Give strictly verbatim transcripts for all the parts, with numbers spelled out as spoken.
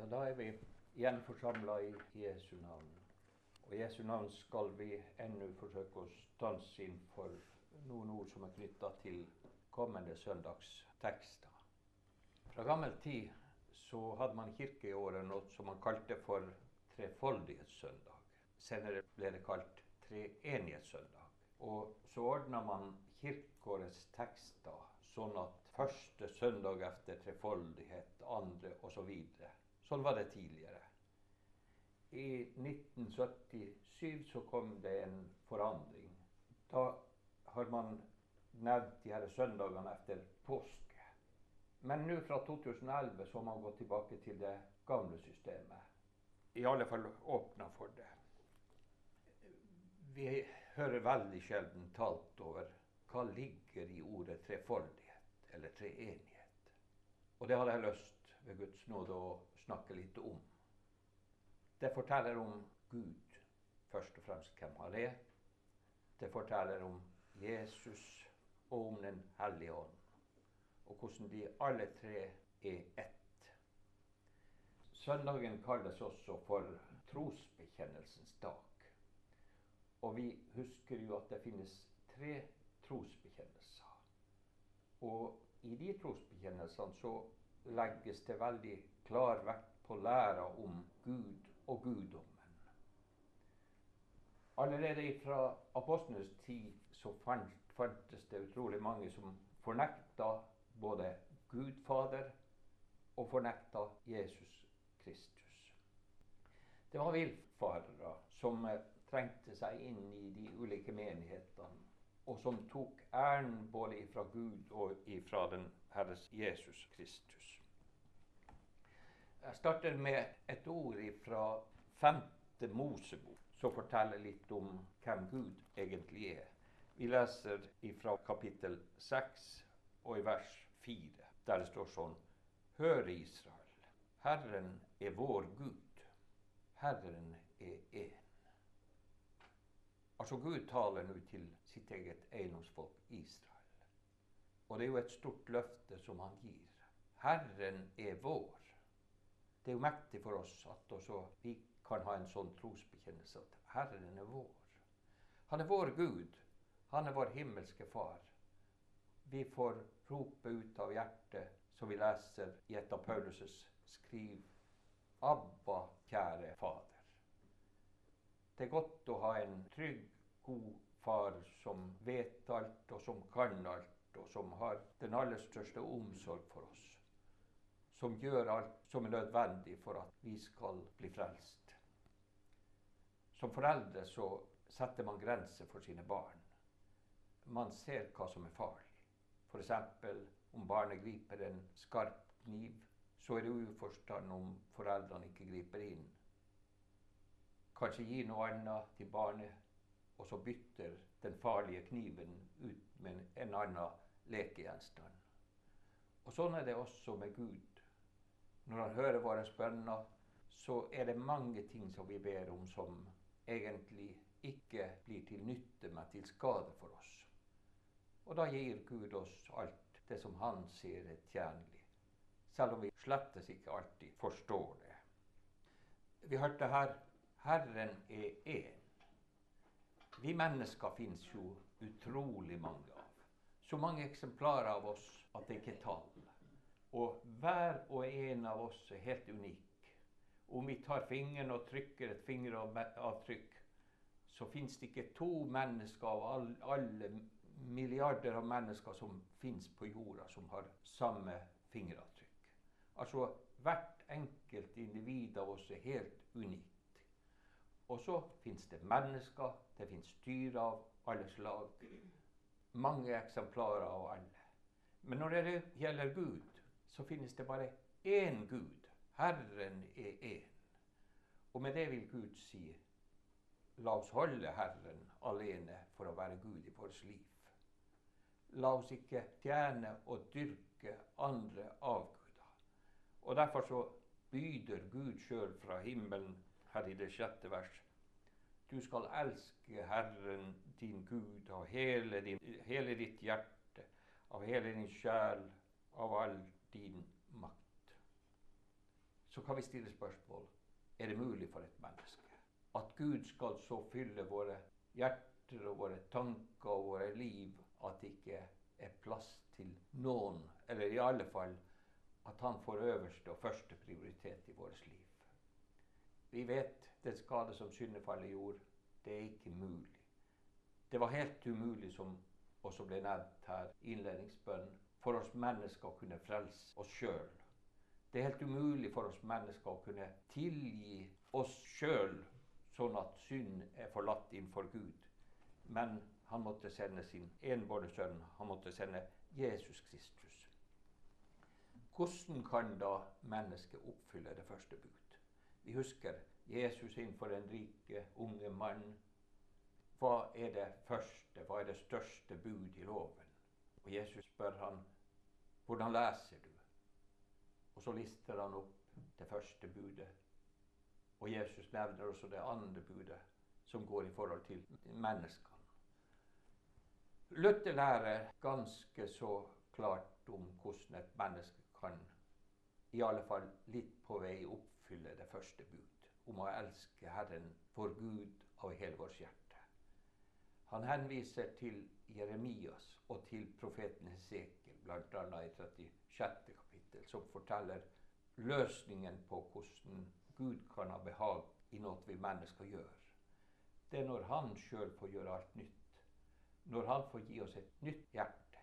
Men da er vi igjen forsamlet i Jesu navn. Og i Jesu navn skal vi ennå forsøke å stanse inn for noen ord som er knyttet til kommende søndagstekster. Fra gammel tid så hadde man i kirkeåret noe som man kalte for trefoldighetssøndag. Senere ble det kalt treenighetssøndag. Og så ordnet man kirkeårets tekster sånn at første søndag etter trefoldighet, andre og så videre. Sånn var det tidligere. I nitten syttisju så kom det en forandring. Da har man nevnt de her søndagene etter påske. Men nå fra to tusen og elleve så har man gått tilbake til det gamle systemet. I alle fall åpnet for det. Vi hører veldig sjelden talt over hva ligger i ordet trefoldighet eller treenighet. Og det hadde jeg lyst ved Guds nåde å snakke litt om. Det forteller om Gud, først og fremst hvem han er. Det forteller om Jesus og om den hellige ånd, og hvordan de alle tre er ett. Søndagen kalles også for trosbekjennelsens dag. Og vi husker jo at det finnes tre trosbekjennelser. Og i de trosbekjennelsene så legges det veldig klar vekt på læra om Gud og guddommen. Allerede fra apostlenes tid så fantes det utrolig mange som fornekta både Gud Fader og fornekta Jesus Kristus. Det var villfarere som trengte seg inn i de ulike menighetene, og som tok æren både fra Gud og fra den Herres Jesus Kristus. Jeg starter med et ord fra femte Mosebok, som forteller litt om hvem Gud egentlig er. Vi leser fra kapittel seks og i vers fire, der det står sånn: Hør Israel, Herren er vår Gud, Herren er én. Altså Gud taler nå til sitt eget eiendomsfolk Israel. Og det er jo et stort løfte som han gir. Herren er vår. Det er jo mektig for oss at også vi kan ha en sånn trosbekjennelse at Herren er vår. Han er vår Gud. Han er vår himmelske far. Vi får rope ut av hjertet, som vi leser i et av Paulus' skriv: Abba, kjære Fader. Det er godt å ha en trygg, god far som vet alt og som kan alt, og som har den aller største omsorg for oss. Som gjør alt som er nødvendig for at vi skal bli frelst. Som foreldre så setter man grenser for sine barn. Man ser hva som er farlig. For eksempel om barnet griper en skarp kniv, så er det uforstand om foreldrene ikke griper inn. Kanskje gi noe annet til barnet, og så bytter den farlige kniven ut med en annen lekegjenstand. Og sånn er det også med Gud. Når han hører våre bønner, så er det mange ting som vi ber om som egentlig ikke blir til nytte, men til skade for oss. Og da gir Gud oss alt det som han ser er tjenlig, selv om vi slettes ikke alltid forstår det. Vi hørte her: Herren er én. Vi mennesker finnes jo utrolig mange av. Så mange eksemplarer av oss at det ikke er tall. Og hver og en av oss er helt unik. Om vi tar fingeren og trykker et fingeravtrykk, så finnes det ikke to mennesker av alle, alle milliarder av mennesker som finnes på jorda, som har samme fingeravtrykk. Altså, hvert enkelt individ av oss er helt unikt. Og så finnes det mennesker, det finnes dyr av alle slag, mange eksemplarer av alle. Men når det gjelder Gud, så finnes det bare én Gud. Herren er én. Og med det vil Gud si: la oss holde Herren alene for å være Gud i vårt liv. La oss ikke tjene og dyrke andre avguder. Og derfor så byder Gud selv fra himmelen her i det sjette vers: Du skal elske Herren din Gud av hele, din, hele ditt hjerte, av hele din sjel, av all din makt. Så så kan vi stille spørsmål. Er det mulig for et menneske at Gud skal så fylle våre hjerter og våre tanker og våre liv at det ikke er plass til noen, eller i alle fall at han får øverste og første prioritet i vårt liv? Vi vet den skade som syndefallet gjorde, det er ikke mulig. Det var helt umulig, som også ble nevnt her i innledningsbønnen, for oss mennesker å kunne frelse oss selv. Det er helt umulig for oss mennesker å kunne tilgi oss selv, sånn at synd er forlatt innenfor Gud. Men han måtte sende sin enbårne sønn, han måtte sende Jesus Kristus. Hvordan kan da mennesket oppfylle det første bud? Vi husker Jesus innenfor den rike, unge mann. Hva er det første, hva er det største bud i loven? Og Jesus spør han, hvordan leser du? Og så lister han opp det første budet. Og Jesus nevner også det andre budet, som går i forhold til menneskene. Luther lærer ganske så klart om hvordan et menneske kan, i alle fall litt på vei, oppfylle det første bud, om å elske Herren for Gud av hele vårt hjerte. Han henviser til Jeremias og til profeten Hesekiel, blant annet i trettisjette kapittel, som forteller løsningen på hvordan Gud kan ha behag i noe vi mennesker gjør. Det er når han selv får gjøre alt nytt. Når han får gi oss et nytt hjerte.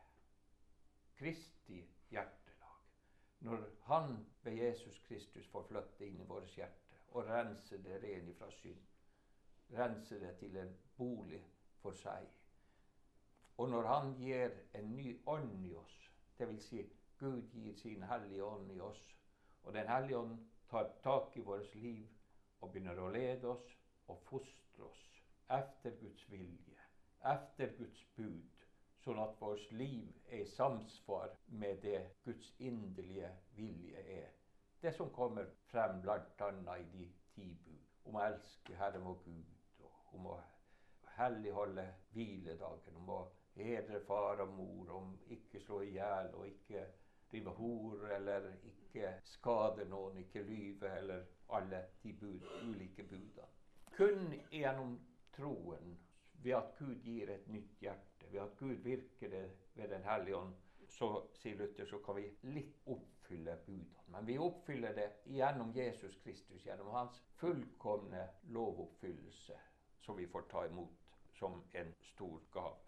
Kristi hjertelag. Når han ved Jesus Kristus får flytte inn i vårt hjerte og rense det ren ifra synd. Rense det til en bolig for seg. Og når han gir en ny ånd i oss, det vil si Gud gir sin hellige ånd i oss, og den hellige ånd tar tak i vårt liv og begynner å lede oss og fostre oss efter Guds vilje, efter Guds bud, sånn at vårt liv er i samsvar med det Guds inderlige vilje er. Det som kommer frem blant annet i de ti bud, om å elske Herren vår Gud, og om å helligholde hviledagen, om å hedre far og mor, om ikke slå i hjel og ikke drive hor, eller ikke skade noen, ikke lyve, eller alle de bud, ulike budene. Kun gjennom troen, ved at Gud gir et nytt hjerte, ved at Gud virker det ved den hellige ånd, så sier Luther, så kan vi litt oppfylle budene. Men vi oppfyller det gjennom Jesus Kristus, gjennom hans fullkomne lovoppfyllelse, som vi får ta imot som en stor gave.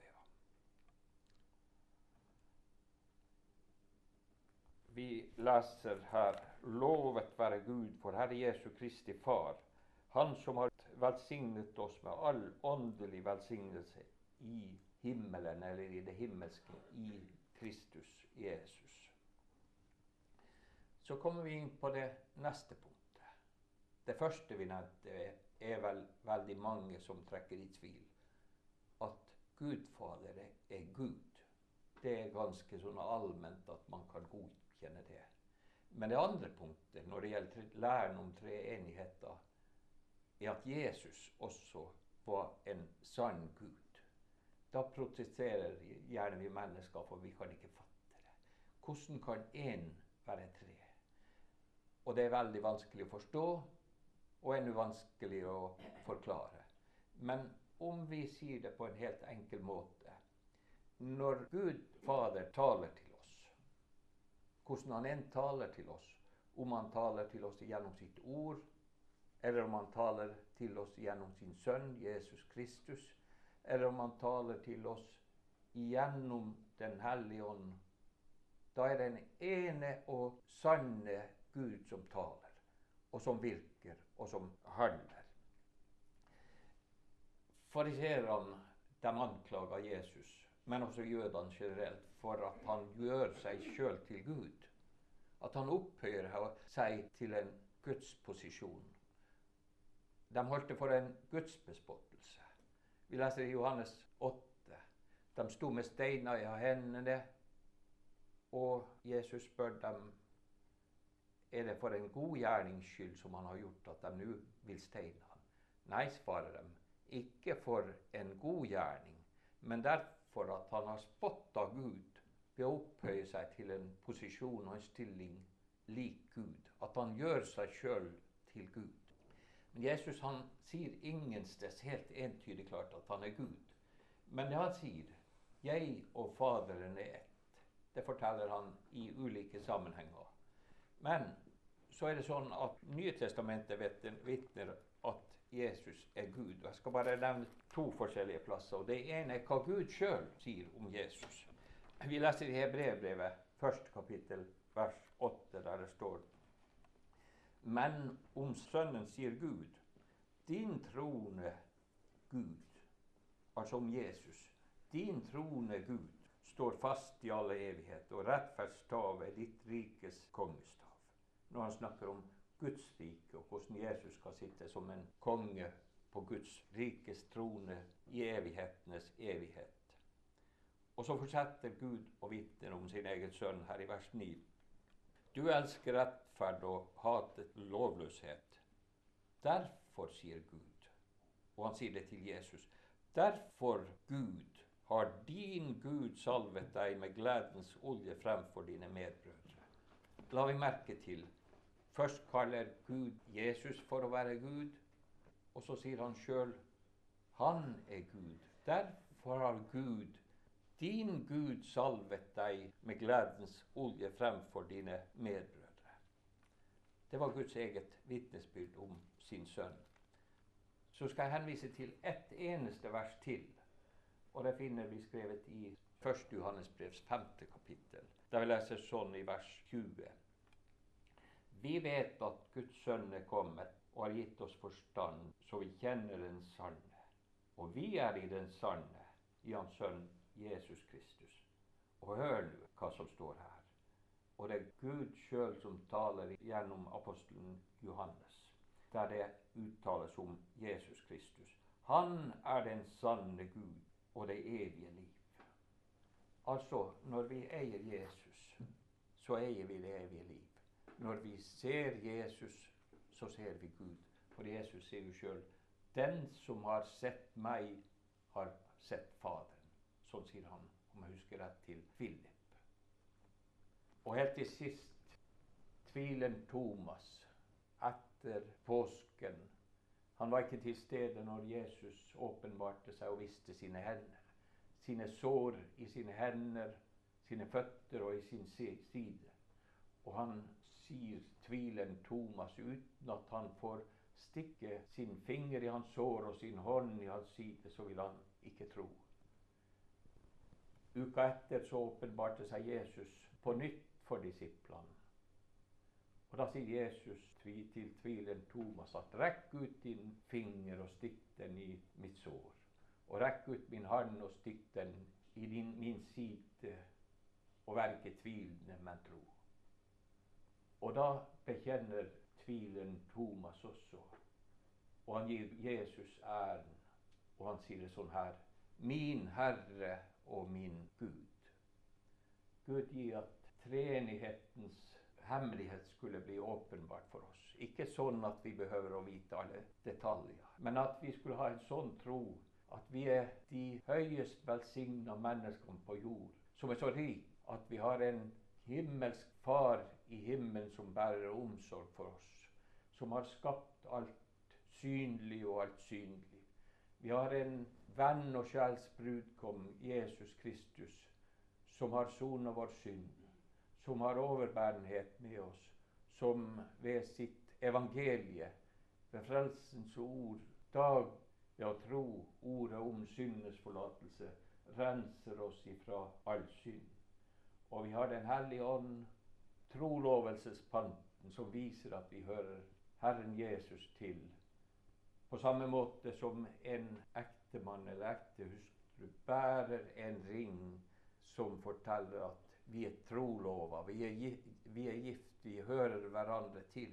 Vi leser her, lovet være Gud for Herre Jesu Kristi Far, han som har velsignet oss med all åndelig velsignelse i himmelen, eller i det himmelske, i Kristus Jesus. Så kommer vi inn på det neste punktet. Det første vi nevnte er vel veldig mange som trekker i tvil. At Gud Fader er Gud. Det er ganske sånn allment at man kan godkjenne det. Men det andre punktet, når det gjelder læren om treenigheten, er at Jesus også var en sann Gud. Da protesterer gjerne vi mennesker, for vi kan ikke fatte det. Hvordan kan én være tre? Og det er veldig vanskelig å forstå, og enda vanskeligere å forklare. Men om vi sier det på en helt enkel måte, når Gud Fader taler til oss, hvordan han enn taler til oss, om han taler til oss gjennom sitt ord, eller om han taler til oss gjennom sin sønn, Jesus Kristus, eller om han taler til oss gjennom den hellige ånd, da er det den ene og sanne Gud som taler, og som virker, og som handler. Fariserene, de anklager Jesus, men også jødene generelt, for at han gjør seg selv til Gud. At han opphøyer seg til en Guds posisjon. De holdt det for en gudsbespottelse. Vi leser i Johannes åtte. De sto med steiner i hendene, og Jesus spør dem, er det for en god gjernings skyld som han har gjort at de nå vil steine han? Nei, svarer de, ikke for en god gjerning, men derfor at han har spottet Gud ved å opphøye seg til en posisjon og en stilling lik Gud, at han gjør seg selv til Gud. Men Jesus han sier ingensteds helt entydig klart at han er Gud. Men det han sier, jeg og Faderen er ett, det forteller han i ulike sammenhenger. Men så er det sånn at Nye testamentet vitner at Jesus er Gud. Jeg skal bare nevne to forskjellige plasser. Og det ene er hva Gud selv sier om Jesus. Vi leser i Hebreerbrevet, første kapittel, vers åtte, der det står: Men om Sønnen sier Gud, din trone Gud, altså om Jesus, din trone Gud, står fast i alle evighet, og rettferdsstav er ditt rikes kongestav. Når han snakker om Guds rike, og hvordan Jesus skal sitte som en konge på Guds rikes trone i evighetenes evighet. Og så fortsetter Gud å vitne om sin egen sønn her i vers ni. Du elsker rettferd og hatet lovløshet. Derfor, sier Gud, og han sier det til Jesus, derfor, Gud, har din Gud salvet deg med gledens olje fremfor dine medbrødre. La vi merke til, først kaller Gud Jesus for å være Gud, og så sier han selv, han er Gud. Derfor har Gud, din Gud salvet deg med gledens olje fremfor dine medbrødre. Det var Guds eget vitnesbyrd om sin sønn. Så skal jeg henvise til ett eneste vers til, og det finner vi skrevet i første Johannes brevs femte kapittel. Der vi leser sånn i vers tjue. Vi vet at Guds sønn er kommet og har gitt oss forstand, så vi kjenner den sanne. Og vi er i den sanne, i hans sønn Jesus Kristus. Og hør nå hva som står her. Og det er Gud selv som taler gjennom apostelen Johannes, der det uttales om Jesus Kristus. Han er den sanne Gud og det evige liv. Altså, når vi eier Jesus, så eier vi det evige liv. Når vi ser Jesus, så ser vi Gud. For Jesus sier jo selv, den som har sett meg, har sett Faderen. Sånn sier han, om jeg husker rett, til Philip. Og helt til sist, tvilen Thomas, etter påsken. Han var ikke til stede når Jesus åpenbarte seg og viste sine hender. Sine sår i sine hender, sine føtter og i sin side. Og han sier tvilen Thomas uten at han får stikke sin finger i hans sår og sin hånd i hans side, så vil han ikke tro. Uka etter så åpenbarte seg Jesus på nytt for disiplene. Og da sier Jesus til tvilen Thomas at rekk ut din finger og stikk den i mitt sår. Og rekk ut min hånd og stikk den i din, min side, og vær ikke tvilende, men tro. Og da bekjenner tvilen Thomas også, og han gir Jesus æren, og han sier det sånn her, min Herre og min Gud. Gud gir at treenighetens hemmelighet skulle bli åpenbart for oss. Ikke sånn at vi behøver å vite alle detaljer, men at vi skulle ha en sånn tro at vi er de høyest velsigna menneskene på jord, som er så rik at vi har en himmelsk far i himmelen som bærer omsorg for oss, som har skapt alt synlig og alt synlig. Vi har en venn og sjels brudkom, Jesus Kristus, som har sonet vår synd, som har overbærenhet med oss, som ved sitt evangelie, ved frelsens ord, dag ved å tro ordet om syndenes forlatelse, renser oss ifra all synd. Og vi har den hellige ånd, trolovelsespanten, som viser at vi hører Herren Jesus til. På samme måte som en ektemann eller ektehustru bærer en ring som forteller at vi er trolova, vi er, vi er gift, vi hører hverandre til.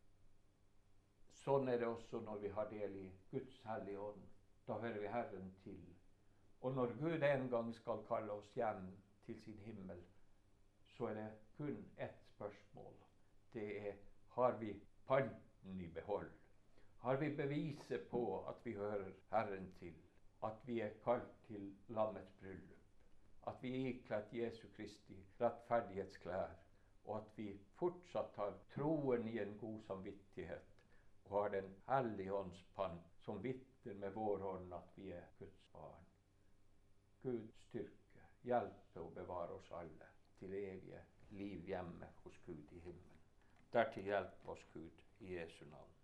Sånn er det også når vi har del i Guds hellige ånd. Da hører vi Herren til. Og når Gud en gang skal kalle oss hjem til sin himmel, så er det kun ett spørsmål. Det er, har vi panten i behold? Har vi beviset på at vi hører Herren til? At vi er kalt til lammets bryllup? At vi er iklædt Jesu Kristi rettferdighetsklær? og at vi fortsatt har troen i en god samvittighet, og har Den hellige ånds pann som vitner med vår hånd at vi er Guds barn. Gud styrke, hjelpe og bevare oss alle til evige liv hjemme hos Gud i himmelen. Dertil hjelp oss Gud i Jesu navn.